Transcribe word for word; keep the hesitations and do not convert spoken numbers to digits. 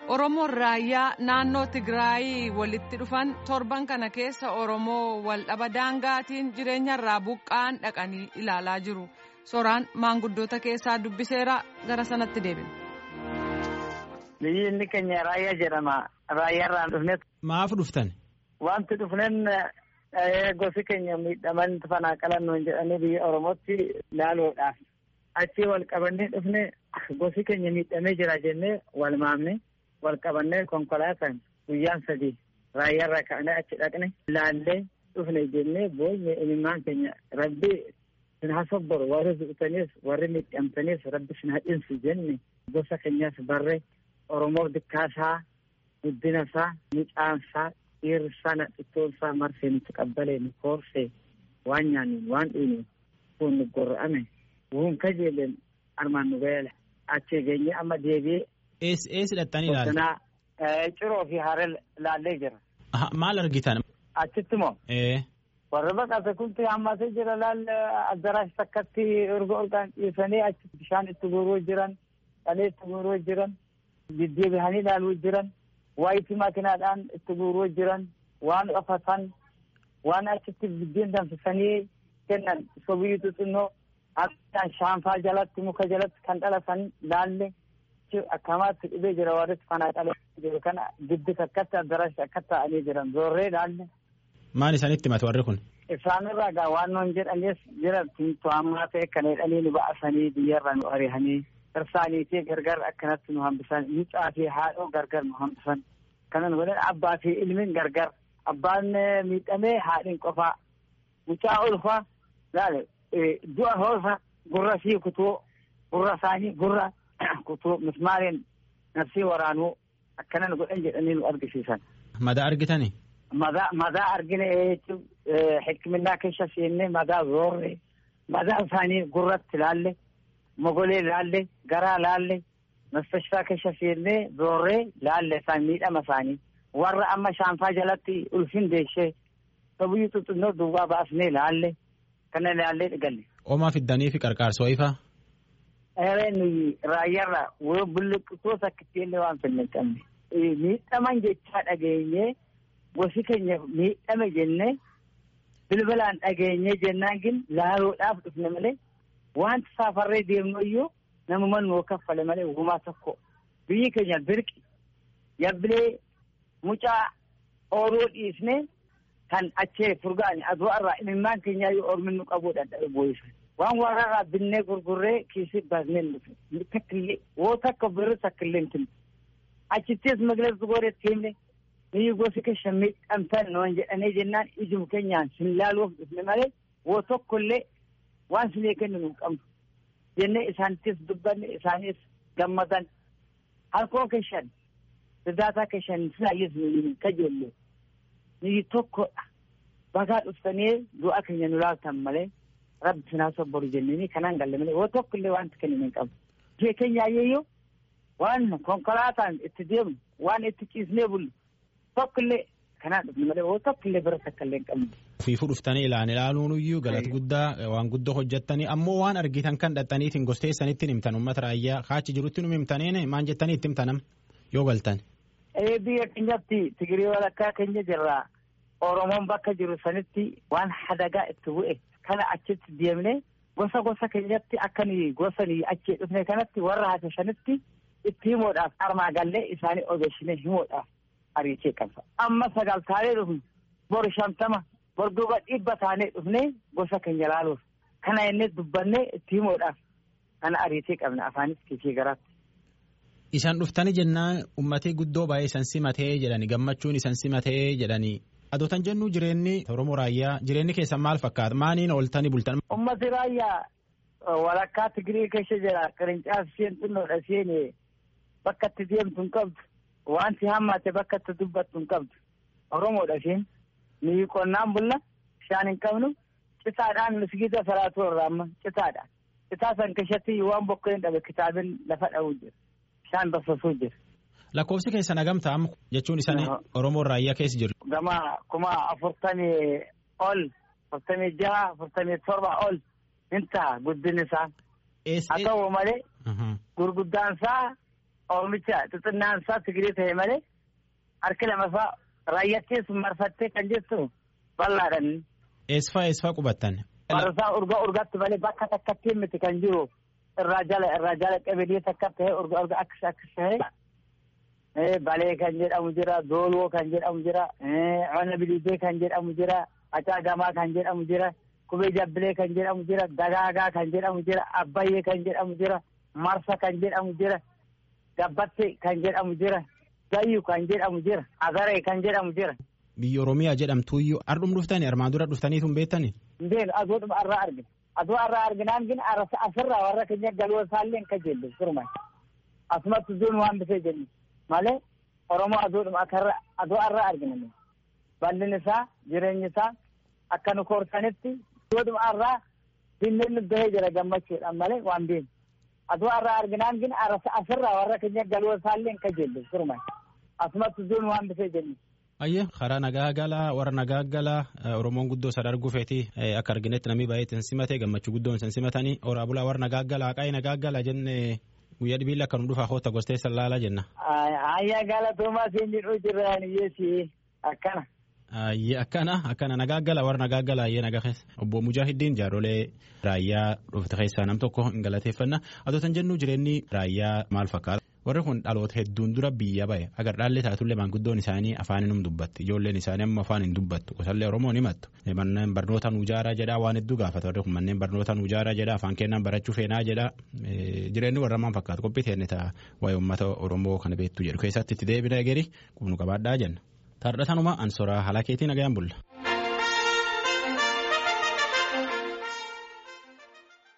Oromoon raayyaa naannoo Tigraay walitti dhufan torban kana keessa Oromoo wal dhaba daangaatiin jireenyarraa buqqaan dhaqanii ilaalaa jiru. Soraan maanguddoota keessaa dubbiseera gara sanatti deebina. Biyyi keenya raayyaa jedhama. Raayyaarraan dhufne. Maaf dhuftan? Wanti dhufneen gosi keenya miidhaman fanaa qalannoon jedhanii biyya Oromootti ilaaluudhaaf. Achii wal qabannee dhufne gosi keenya miidhamee jira jennee wal maamne. Wal qabannee konkolaataan guyyaan sadii raayyaarraa ka'anii achi dhaqne ilaallee dhufne jennee booyyee ilmaan keenya rabbi sin hasobboru warri zu'utanis warri miidhamtanis rabbi sin hadhinsu jenne gosa keenyas barree Oromoo dikkaasaa guddinasaa miidhaansaa dhiirrisaa nadhittoonsaa marsee nuti qabbalee nu koorsee waan nyaannu waan dhiinu kun nu gorra'ame wuun kajeelen armaan nu beela achi geenye amma deebi'ee. Ees ees hidhattanii ilaalu? Bosonaa ciroo fi haara laallee jira. Maal argitan? Achitti moo? Warra baqate kunti hammatee jira laalle addaraas takkatti erga olkaan dhiisanii achi bishaan itti guuruu jiran, dhalee itti guuruu jiran, deddeebi'anii ilaaluu jiran, waayitii makiinaadhaan itti guuruu jiran, waan afatan, waan achitti biddeen danfisanii kennan sobiyyutu xinnoo akka shaanfaa jalatti muka jalatti kan dhalatan laalle. Akkamaatti dhibee jira warri fanaa qalee jiru kana giddu takkatti addaraas akka ta'anii jiran zoorree laalle. Maal isaanitti himatu warri kun? Isaanirraa gaa waan noon jedhanis jira to'ammaa ta'e kan jedhanii nu ba'asanii biyyarra nu ari'anii irsaanii fi gargar akkanatti nu hambisan mucaa fi haadhoo gargar nu hambisan kanan godhan abbaa fi ilmiin gargar abbaan miidhamee haadhiin qofaa mucaa ulfaa laale du'a hoolfa gurra sii kutuu gurra isaanii gurra. Kutuu mismaariin nafsii waraanuu akkanan godhan jedhanii nu argisiisan. Madaa argitani? Madaa madaa argine jechuun hikminaa keessa seenne madaa zoorre madaa isaanii gurratti laalle mogolee laalle garaa laalle mastashfaa keessa seenne zoorre laalle isaan miidhama isaanii warra amma shaanfaa jalatti ulfin deeshee sabuyyuu xuxunnoo duwwaa baasnee laalle kana laallee dhigalle. Oomaa fiddanii fi qarqaarsoo ifaa? Eereen raayyaarraa woo bulluqitoota akkittiillee waan fenne qabne miidhaman jechaa dhageenye gosi keenya miidhame jenne bilbilaan dhageenye jennaan gin laaluudhaaf dhufne malee wanti saafarree deemnu iyyuu namuma nuu kaffale malee uumaa tokko biyyi keenya birqi yabbilee mucaa ooluu dhiisne kan achee furgaani adu'arraa imimmaan keenyaa yoo ormi nu qabuu dadhabe boo'isan. Waan warraa binnee gurgurree kiisii baasnee nuti takkillee woo takka biroo takkillee nuti achittis magaalaa gooree teemne biyyi gosi keessa miidhamtan noon jedhanii jennaan ijum keenyaan sin laaluuf dhufne malee woo tokkollee waan sinee kennu nu qabnu jennee isaanittis dubbanne isaanis gammadan halkoo keessan sidaataa keessan sinaayyis nu kajeellee biyyi tokkodha bagaa dhuftanii du'a keenya nu laaltan malee. Rabbi sinaa sobboru jennanii kanaan galle malee woo tokkollee wanti kennu hin qabu. Biyya keenya ayyeeyyoo waan konkolaataan itti deemu waan itti ciisnee bullu tokkollee kanaan dhufne malee woo tokkollee bira takkallee hin qabnu. Fiifuu dhuftanii ilaan ilaaluun iyyuu galata guddaa waan guddoo hojjettanii ammoo waan argitan kan dhaxxaniitiin gosteessanitti himtan uummata raayyaa kaachi jirutti nu himtaniin maan jettanii itti himtanam yoo galtan. Ee biyya keenyatti Tigirii walakkaa keenya jirraa Oromoon bakka jiru sanitti waan hadagaa itti bu'e. Kana achitti deemnee gosa gosa keenyatti akkanii gosanii achii dhufne kanatti warra haasashanitti itti himuudhaaf armaa gallee isaanii ogeessinee himuudhaaf ariichee qabsa. Amma sagal taanee dhufne bor shantama bor duuba dhibba taanee dhufnee gosa keenya laaluuf kana inni dubbannee itti himuudhaaf kana ariichee qabna afaanis kiisii garaatti. Isaan dhuftanii jennaan uummatee guddoo baay'ee isaan simatee jedhanii gammachuun isaan simatee jedhanii. Adootan jennu jireenyi Oromoo raayyaa jireenyi keessan maal fakkaata maaniin ooltanii bultan. Ummati raayyaa walakkaa Tigirii keessa jira qirincaa isheen xinnoodha isheen bakka itti deemtu hin qabdu wanti hammaate bakka itti dubbattu hin qabdu Oromoodha isheen ni qonnaan bulla bishaan hin qabnu citaadhaan misgiida salaatu irraa amma citaadhaan citaa san keessatti waan bokkoo hin dhabe kitaabin lafa dha'uu jira bishaan basaasuu jira. Lakkoofsi keessa nagamta amma jechuun isaan Oromoo raayyaa keessa jiru. Gama kuma afurtamii ol afurtamii jaha afurtamii torba ol hin ta'a guddin isaa. Haa ta'u malee gurguddaan isaa oomicha xixinnaan isaa Tigree ta'e malee harka lamaffaa raayyaattis marfattee kan jettu bal'aadhaan. Eesfaa eesfaa qubattan. Marsaa urga urgaatti malee bakka takkatti miti kan jiru irraa jala irraa jala qabeelii takka ta'e urga urga akkas akkas ta'e. Balee kan jedhamu jira, Dooloo kan jedhamu jira, Ona Bilidee kan jedhamu jira, Acaagamaa kan jedhamu jira, Kubee Jabbilee kan jedhamu jira, Dagaagaa kan jedhamu jira, Abbayyee kan jedhamu jira, Marsa kan jedhamu jira, Gabbatte kan jedhamu jira, Gayyu kan jedhamu jira, Agaree kan jedhamu jira. Biyya Oromiyaa jedhamtuyyuu ardhum dhuftani armaan dura dhuftanii tun beektani? Ndeen adoodhuma arraa argina. Adoo arraa arginaan gin asirraa warra keenya galoo isaallee ka jelle firman. Asumatti zoon waan bisee jenni. Malee Oromoo adoodhuma akarra adoo arraa argina. Bal'in isaa jireenyi isaa akka nu koorsanitti adoodhuma arraa dinneen bahee jira gammachuudhaan malee waan beenu. Adoo arraa arginaan gin asirraa warra keenya galoo isaallee ka jelle firman. Asumatti zoon waan bisee jenni. Ayye karaa nagaa galaa warra nagaa galaa Oromoon guddoo sadar gufeeti akka arginetti namni baay'ee simate gammachuu guddoon san simatanii oraa bulaa warra nagaa galaa qaayii nagaa galaa jenne guyyaa dhibiilla akka nu dhufaa hoota gostee sallaalaa jenna. Ayyaa gaala Toomaas hin jedhu jiraan iyyeesi akkana. Ayye akkana akkana nagaa galaa warra nagaa galaa ayyee nagaa keessa obbo Mujaahidiin jaarolee raayyaa dhufte keessaa nam tokko hin galateeffanna adoo tan jennu jireenyi raayyaa maal fakkaata. Warri kun dhaloota hedduun dura biyya bahe agar dhaallee taatullee maanguddoon isaanii afaaninum dubbatti ijoolleen isaanii amma afaan hin dubbattu gosallee Oromoon himattu manneen barnoota nu ijaaraa jedhaa waan hedduu gaafata warri kun manneen barnoota nu ijaaraa jedhaa afaan kennaan barachuu feenaa jedhaa jireenyi warra maan fakkaatu qophii teenne ta'a waa'ee uummata Oromoo kana beektu jedhu keessatti itti deebina egerii qubnu qabaadhaa jenna. Tardhatanuma ansoraa halakeetii nagayaan bulla.